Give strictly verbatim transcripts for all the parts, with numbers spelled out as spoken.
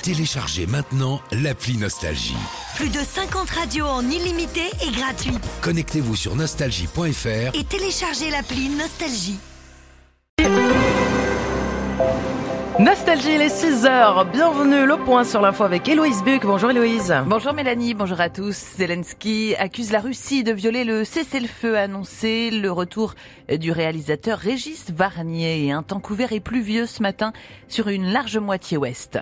Téléchargez maintenant l'appli Nostalgie. Plus de cinquante radios en illimité et gratuite. Connectez-vous sur nostalgie point f r et téléchargez l'appli Nostalgie. Nostalgie, les six heures. Bienvenue, le point sur l'info avec Héloïse Buc. Bonjour Héloïse. Bonjour Mélanie, bonjour à tous. Zelensky accuse la Russie de violer le cessez-le-feu annoncé. Le retour du réalisateur Régis Varnier et un temps couvert et pluvieux ce matin sur une large moitié ouest.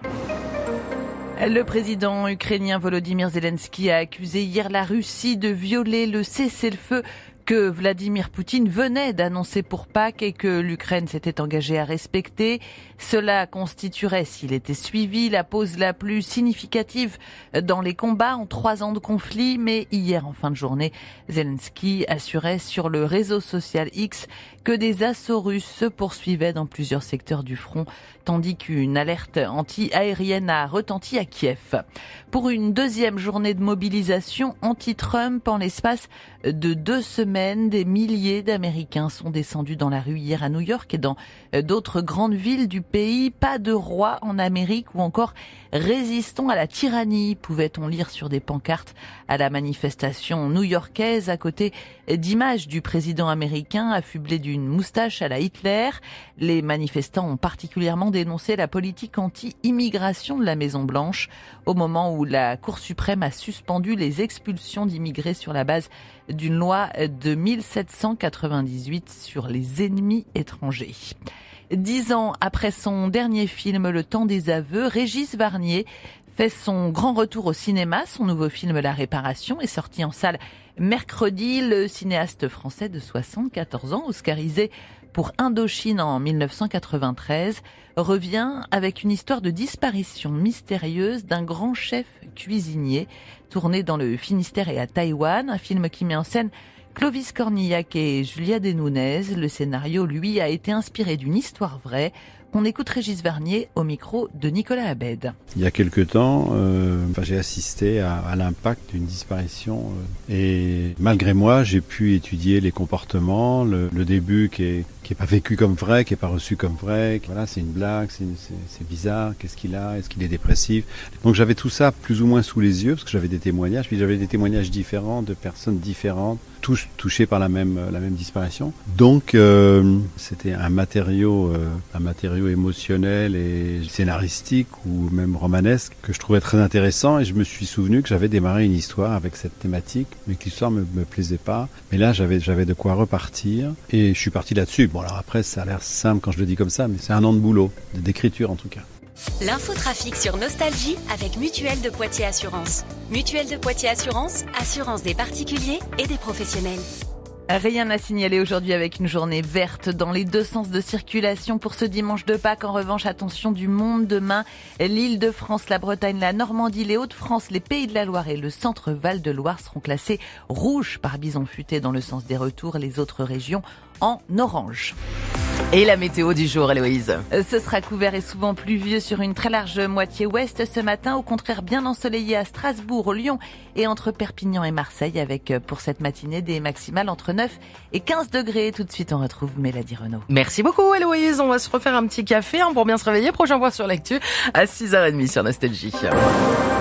Le président ukrainien Volodymyr Zelensky a accusé hier la Russie de violer le cessez-le-feu que Vladimir Poutine venait d'annoncer pour Pâques et que l'Ukraine s'était engagée à respecter. Cela constituerait, s'il était suivi, la pause la plus significative dans les combats en trois ans de conflit. Mais hier, en fin de journée, Zelensky assurait sur le réseau social X que des assauts russes se poursuivaient dans plusieurs secteurs du front, tandis qu'une alerte anti-aérienne a retenti à Kiev. Pour une deuxième journée de mobilisation anti-Trump en l'espace de deux semaines, des milliers d'Américains sont descendus dans la rue hier à New York et dans d'autres grandes villes du pays. Pas de roi en Amérique ou encore résistons à la tyrannie, pouvait-on lire sur des pancartes à la manifestation new-yorkaise à côté d'images du président américain affublé d'une moustache à la Hitler. Les manifestants ont particulièrement dénoncé la politique anti-immigration de la Maison-Blanche au moment où la Cour suprême a suspendu les expulsions d'immigrés sur la base d'une loi de mille sept cent quatre-vingt-dix-huit sur les ennemis étrangers. Dix ans après son dernier film, Le Temps des aveux, Régis Varnier fait son grand retour au cinéma. Son nouveau film La Réparation est sorti en salle mercredi. Le cinéaste français de soixante-quatorze ans, oscarisé pour Indochine en mille neuf cent quatre-vingt-treize, revient avec une histoire de disparition mystérieuse d'un grand chef cuisinier tourné dans le Finistère et à Taïwan. Un film qui met en scène Clovis Cornillac et Julia Desnounez. Le scénario, lui, a été inspiré d'une histoire vraie. On écoute Régis Varnier au micro de Nicolas Abed. Il y a quelque temps, euh, enfin, j'ai assisté à, à l'impact d'une disparition euh, et malgré moi, j'ai pu étudier les comportements, le, le début qui est qui est pas vécu comme vrai, qui est pas reçu comme vrai. Voilà, c'est une blague, c'est, c'est, c'est bizarre. Qu'est-ce qu'il a ? Est-ce qu'il est dépressif ? Donc j'avais tout ça plus ou moins sous les yeux parce que j'avais des témoignages, puis j'avais des témoignages différents de personnes différentes, tous touchées par la même la même disparition. Donc euh, c'était un matériau, euh, un matériau émotionnel et scénaristique ou même romanesque que je trouvais très intéressant et je me suis souvenu que j'avais démarré une histoire avec cette thématique, mais que l'histoire me, me plaisait pas. Mais là j'avais j'avais de quoi repartir et je suis parti là-dessus. Bon alors après ça a l'air simple quand je le dis comme ça, mais c'est un an de boulot, d'écriture en tout cas. L'infotrafic sur Nostalgie avec Mutuelle de Poitiers Assurance. Mutuelle de Poitiers Assurance, assurance des particuliers et des professionnels. Rien à signaler aujourd'hui avec une journée verte dans les deux sens de circulation pour ce dimanche de Pâques. En revanche, attention du monde demain. L'Île-de-France, la Bretagne, la Normandie, les Hauts-de-France, les Pays de la Loire et le centre Val-de-Loire seront classés rouges par bison futé dans le sens des retours. Les autres régions en orange. Et la météo du jour, Héloïse. Ce sera couvert et souvent pluvieux sur une très large moitié ouest ce matin. Au contraire, bien ensoleillé à Strasbourg, Lyon et entre Perpignan et Marseille avec pour cette matinée des maximales entre neuf et quinze degrés. Tout de suite, on retrouve Mélanie Renaud. Merci beaucoup, Héloïse. On va se refaire un petit café hein, pour bien se réveiller. Prochain point sur l'actu à six heures trente sur Nostalgie.